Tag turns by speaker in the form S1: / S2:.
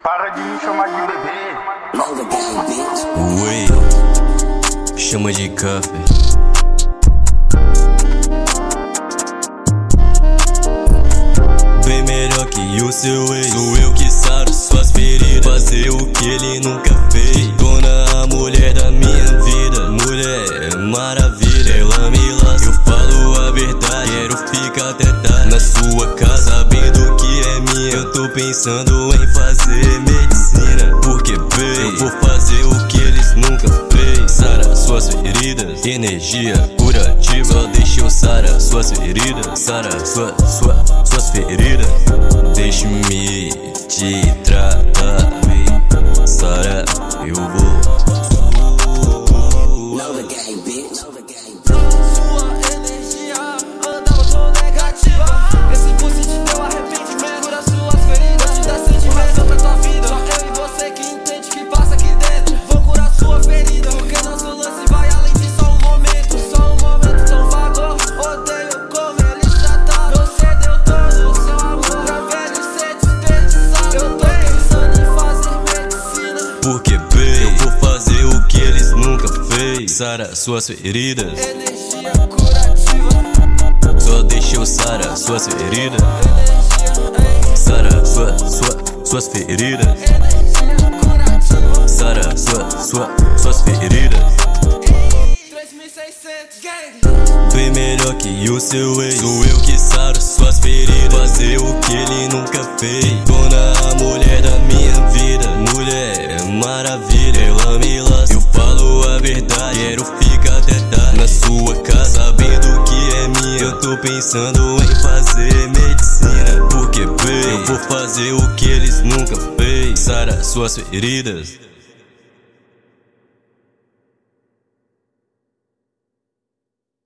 S1: Para de me chamar de bebê.
S2: Oi, chama de café. Bem melhor que o seu ex. Sou eu que saro suas feridas. Fazer o que ele nunca fez. Dona, a mulher da minha vida. Mulher maravilha, ela me lasca. Eu falo a verdade, quero ficar até tarde na sua casa, sabendo que é minha. Eu tô pensando em fazer medicina, porque bem, eu vou fazer o que eles nunca fez. Sara suas feridas, energia curativa. Só deixa eu sarar suas feridas. Sara suas feridas. Deixe-me te tratar, Sara, eu vou.
S3: Sua energia andava tão negativa. Esse pulse te deu arrependimento. Cura suas feridas, te dá sentimento pra tua vida. Só eu e você que entende que passa aqui dentro. Vou curar sua ferida, porque nosso lance vai além de só um momento. Só um momento tão vago. Odeio como ele trata. Você deu todo o seu amor pra velho ser desperdiçado. Eu tô pensando em fazer medicina,
S2: porque bem, eu vou fazer o que eles nunca fez. Sara suas feridas,
S3: energia curativa.
S2: só deixa eu sarar suas feridas.
S3: Energia,
S2: Sara suas feridas.
S3: energia curativa.
S2: Sara suas feridas.
S3: 3600 gang.
S2: Bem melhor que o seu ex. Sou eu que saro suas feridas. Fazer o que ele nunca fez. Dona, a mulher da minha vida. Mulher maravilha, ela me lasca. Eu falo a verdade, quero ficar até tarde na sua casa, sabendo que é minha. Eu tô pensando em fazer medicina, porque bem, eu vou fazer o que eles nunca fez. Sara suas feridas.